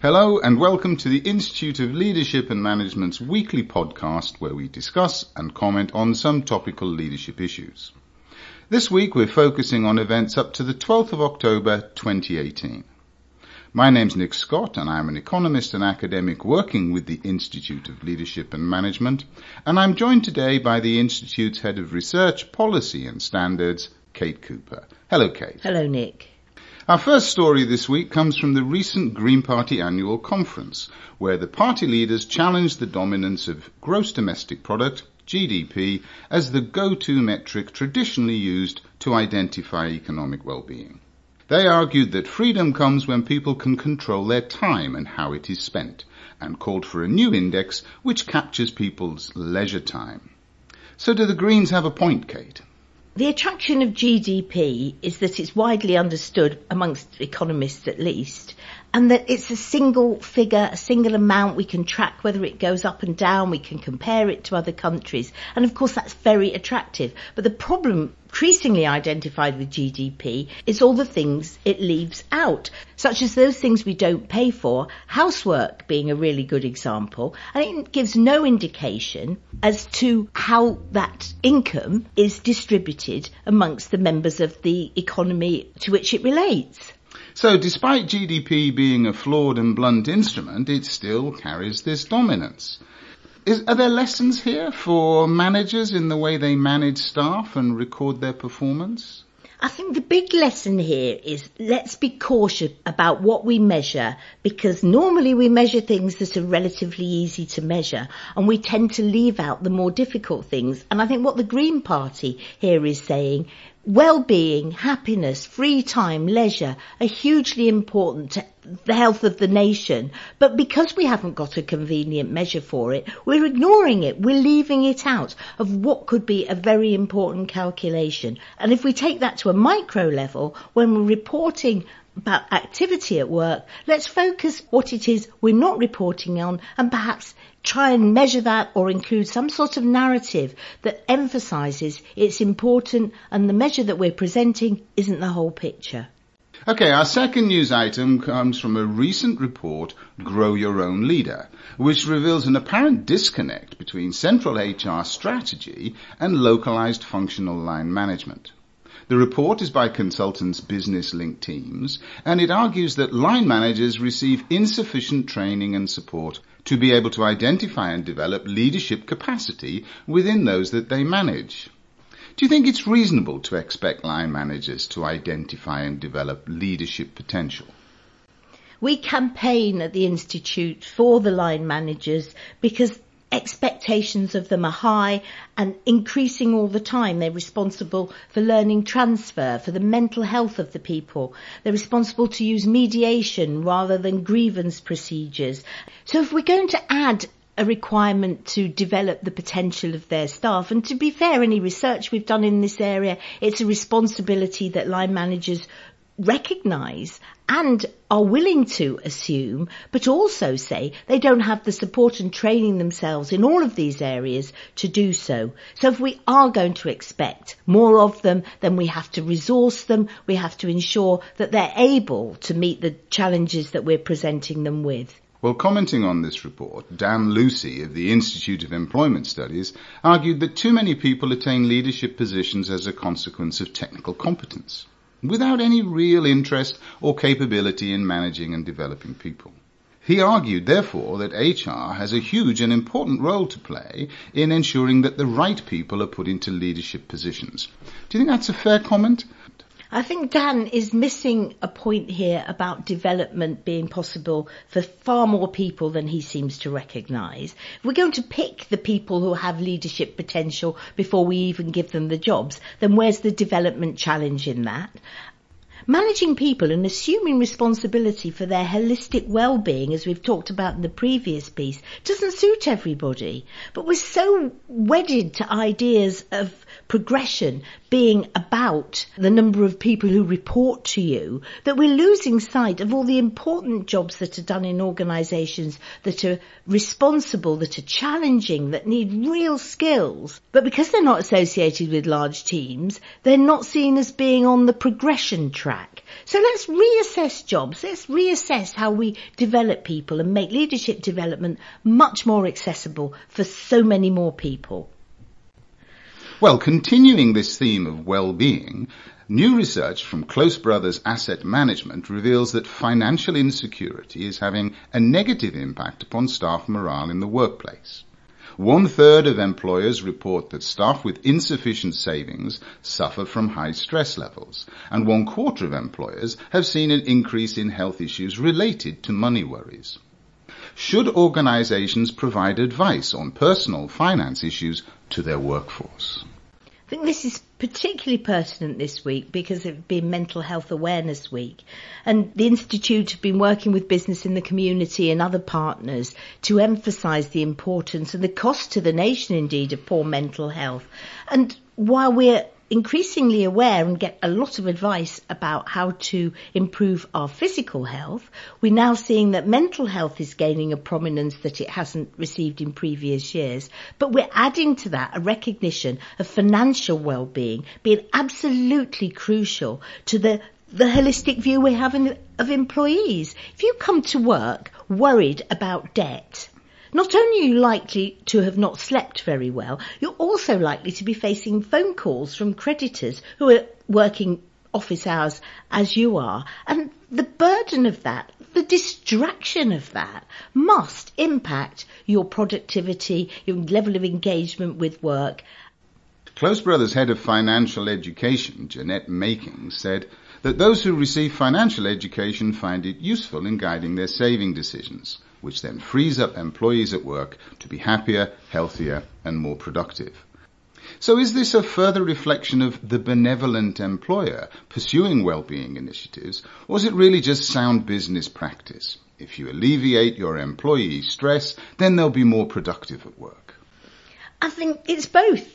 Hello and welcome to the Institute of Leadership and Management's weekly podcast where we discuss and comment on some topical leadership issues. This week we're focusing on events up to the 12th of October 2018. My name's Nick Scott and I'm an economist and academic working with the Institute of Leadership and Management, and I'm joined today by the Institute's Head of Research, Policy and Standards, Kate Cooper. Hello, Kate. Hello, Nick. Our first story this week comes from the recent Green Party annual conference, where the party leaders challenged the dominance of gross domestic product, GDP, as the go-to metric traditionally used to identify economic well-being. They argued that freedom comes when people can control their time and how it is spent, and called for a new index which captures people's leisure time. So do the Greens have a point, Kate? The attraction of GDP is that it's widely understood, amongst economists at least, and that it's a single figure, a single amount. We can track whether it goes up and down, we can compare it to other countries, and of course that's very attractive. But the problem increasingly identified with GDP is all the things it leaves out, such as those things we don't pay for, housework being a really good example, and it gives no indication as to how that income is distributed amongst the members of the economy to which it relates. So despite GDP being a flawed and blunt instrument, it still carries this dominance. Are there lessons here for managers in the way they manage staff and record their performance? I think the big lesson here is let's be cautious about what we measure, because normally we measure things that are relatively easy to measure and we tend to leave out the more difficult things. And I think what the Green Party here is saying, well-being, happiness, free time, leisure are hugely important to the health of the nation. But because we haven't got a convenient measure for it, we're ignoring it. We're leaving it out of what could be a very important calculation. And if we take that to a micro level, when we're reporting about activity at work, let's focus what it is we're not reporting on and perhaps try and measure that or include some sort of narrative that emphasises it's important and the measure that we're presenting isn't the whole picture. Okay, our second news item comes from a recent report, Grow Your Own Leader, which reveals an apparent disconnect between central HR strategy and localised functional line management. The report is by consultants Business Link Teams, and it argues that line managers receive insufficient training and support to be able to identify and develop leadership capacity within those that they manage. Do you think it's reasonable to expect line managers to identify and develop leadership potential? We campaign at the Institute for the line managers because expectations of them are high and increasing all the time. They're responsible for learning transfer, for the mental health of the people. They're responsible to use mediation rather than grievance procedures. So if we're going to add a requirement to develop the potential of their staff, and to be fair, any research we've done in this area, it's a responsibility that line managers recognise and are willing to assume, but also say they don't have the support and training themselves in all of these areas to do so. So if we are going to expect more of them, then we have to resource them. We have to ensure that they're able to meet the challenges that we're presenting them with. Well, commenting on this report, Dan Lucy of the Institute of Employment Studies argued that too many people attain leadership positions as a consequence of technical competence, without any real interest or capability in managing and developing people. He argued, therefore, that HR has a huge and important role to play in ensuring that the right people are put into leadership positions. Do you think that's a fair comment? I think Dan is missing a point here about development being possible for far more people than he seems to recognise. If we're going to pick the people who have leadership potential before we even give them the jobs, then where's the development challenge in that? Managing people and assuming responsibility for their holistic well-being, as we've talked about in the previous piece, doesn't suit everybody. But we're so wedded to ideas of progression being about the number of people who report to you that we're losing sight of all the important jobs that are done in organisations that are responsible, that are challenging, that need real skills. But because they're not associated with large teams, they're not seen as being on the progression track. So let's reassess jobs. Let's reassess how we develop people and make leadership development much more accessible for so many more people. Well, continuing this theme of well-being, new research from Close Brothers Asset Management reveals that financial insecurity is having a negative impact upon staff morale in the workplace. 1/3 of employers report that staff with insufficient savings suffer from high stress levels, and 1/4 of employers have seen an increase in health issues related to money worries. Should organizations provide advice on personal finance issues to their workforce? I think this is particularly pertinent this week because it's been Mental Health Awareness Week, and the Institute have been working with business in the community and other partners to emphasise the importance and the cost to the nation indeed of poor mental health. And while we're increasingly aware and get a lot of advice about how to improve our physical health, we're now seeing that mental health is gaining a prominence that it hasn't received in previous years. But we're adding to that a recognition of financial well-being being absolutely crucial to the holistic view we have of employees. If you come to work worried about debt, not only are you likely to have not slept very well, you're also likely to be facing phone calls from creditors who are working office hours as you are. And the burden of that, the distraction of that, must impact your productivity, your level of engagement with work. Close Brothers Head of Financial Education, Jeanette Making, said that those who receive financial education find it useful in guiding their saving decisions, which then frees up employees at work to be happier, healthier and more productive. So is this a further reflection of the benevolent employer pursuing well-being initiatives, or is it really just sound business practice? If you alleviate your employees' stress, then they'll be more productive at work. I think it's both.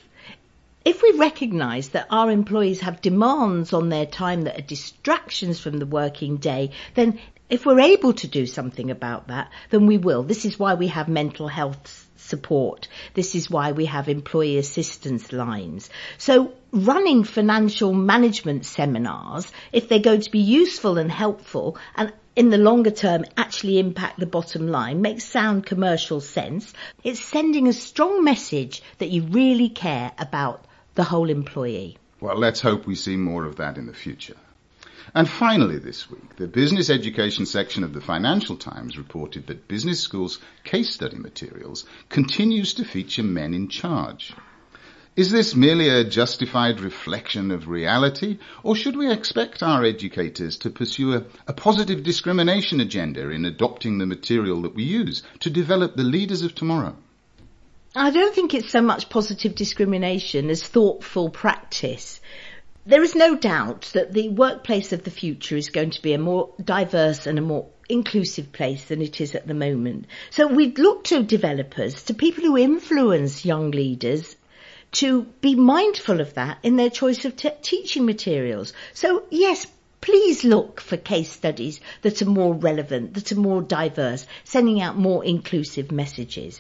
If we recognise that our employees have demands on their time that are distractions from the working day, then if we're able to do something about that, then we will. This is why we have mental health support. This is why we have employee assistance lines. So running financial management seminars, if they're going to be useful and helpful and in the longer term actually impact the bottom line, makes sound commercial sense. It's sending a strong message that you really care about the whole employee. Well, let's hope we see more of that in the future. And finally this week, the business education section of the Financial Times reported that business schools' case study materials continues to feature men in charge. Is this merely a justified reflection of reality, or should we expect our educators to pursue a positive discrimination agenda in adopting the material that we use to develop the leaders of tomorrow? I don't think it's so much positive discrimination as thoughtful practice. There is no doubt that the workplace of the future is going to be a more diverse and a more inclusive place than it is at the moment. So we'd look to developers, to people who influence young leaders, to be mindful of that in their choice of teaching materials. So yes, please look for case studies that are more relevant, that are more diverse, sending out more inclusive messages.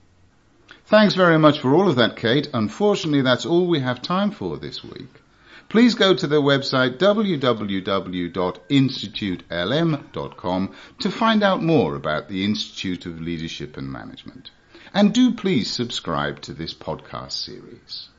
Thanks very much for all of that, Kate. Unfortunately, that's all we have time for this week. Please go to the website www.institutelm.com to find out more about the Institute of Leadership and Management. And do please subscribe to this podcast series.